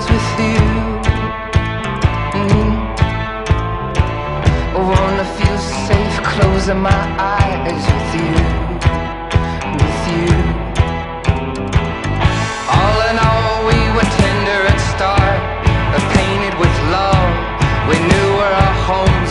was with you. I wanna feel safe closing my eyes with you, with you. All in all, we were tender at start, painted with love. We knew where our home